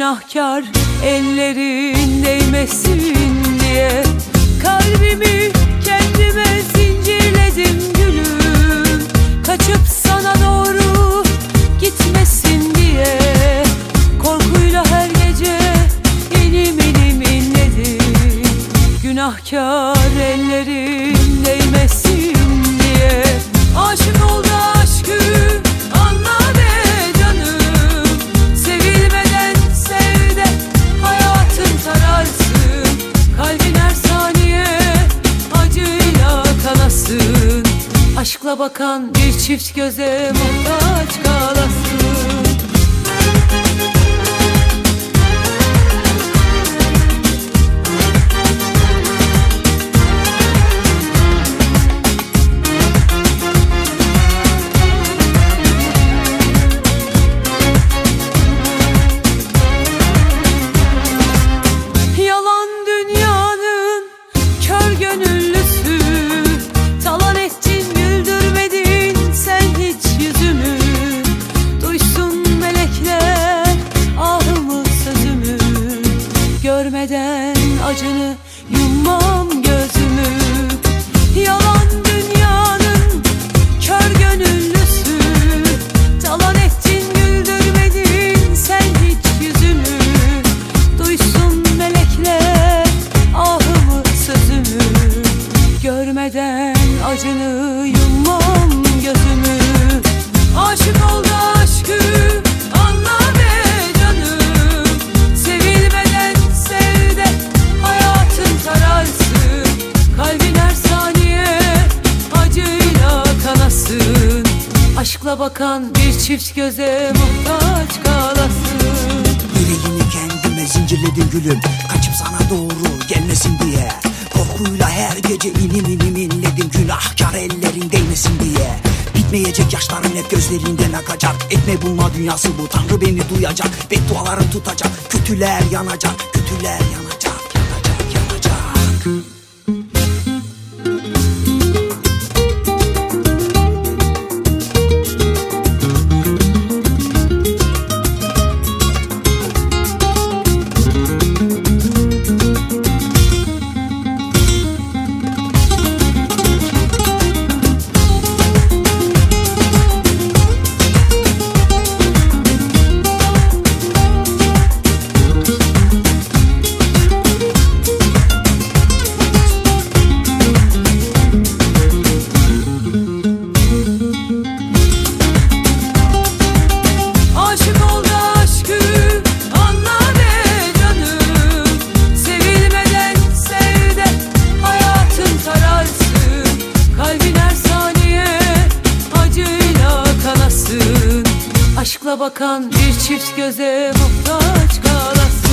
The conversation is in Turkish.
Günahkar ellerin değmesin diye kalbimi kendime zincirledim gülüm. Kaçıp sana doğru gitmesin diye korkuyla her gece inim inim inledim. Günahkar ellerin değmesin diye aşık ol da aşkı anla be canım. Sevilmeden sev de hayatın tararsın. Kalbin her saniye acıyla kanasın. Aşkla bakan bir çift göze muhtaç kalasın. Görmeden acını yummam gözümü. Yalan dünyanın kör gönüllüsü. Talan ettin güldürmedin sen hiç yüzümü. Duysun melekler ahımı sözümü. Görmeden acını yummam gözümü. Aşık ol da aşkı anla be canım. Sevilmeden sev de hayatın tararsın. Kalbin her saniye acıyla kanasın. Aşkla bakan bir çift göze muhtaç kalasın. Yüreğimi kendime zincirledim gülüm, kaçıp sana doğru gelmesin diye. Korkuyla her gece inim inim inledim. Günahkar ellerin değmesin diye. Bitmeyecek yaşlarım hep gözlerinden akacak. Etme bulma dünyası bu, Tanrı beni duyacak. Beddualarım tutacak, kötüler yanacak. Kötüler yanacak, yanacak, yanacak. Aşkla bakan bir çift göze muhtaç kalasın.